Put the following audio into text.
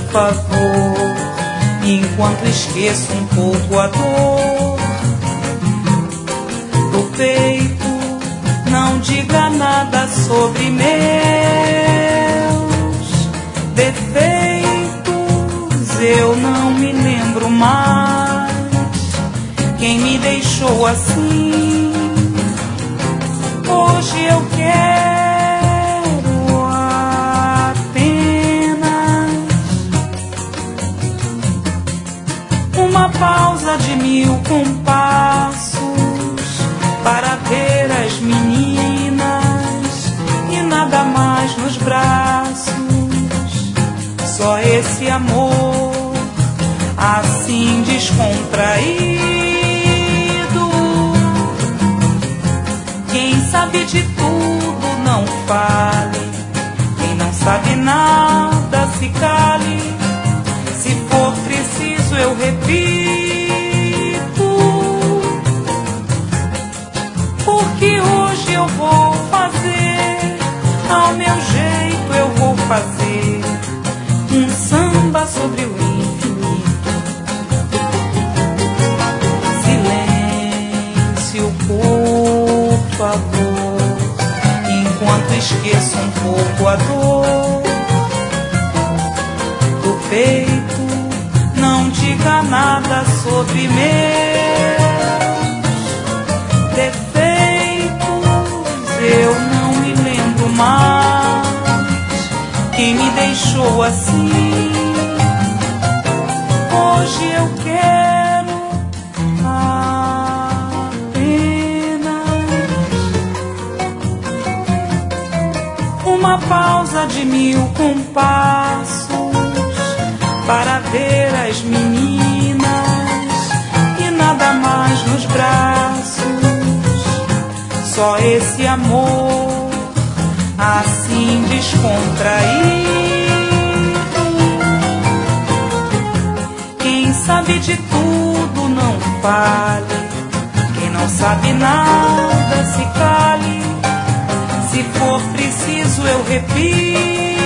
favor, enquanto esqueço um pouco a dor do peito. Não diga nada sobre meus defeitos, eu não me lembro mais quem me deixou assim. Hoje eu quero apenas uma pausa de 1000 compassos para ver as meninas e nada mais nos braços. Só esse amor assim descontraído. Quem sabe de tudo não fale, quem não sabe nada se cale. Se for preciso eu repito, porque hoje eu vou fazer, ao meu jeito eu vou fazer um samba sobre o infinito. Silêncio, por favor, enquanto esqueço um pouco a dor do peito. Não diga nada sobre meus defeitos, eu não me lembro mais quem me deixou assim. Hoje eu quero apenas uma pausa de 1000 compassos para ver as meninas e nada mais nos braços. Só esse amor assim descontraído. Quem sabe de tudo não fale, quem não sabe nada se cale. Se for preciso eu repito,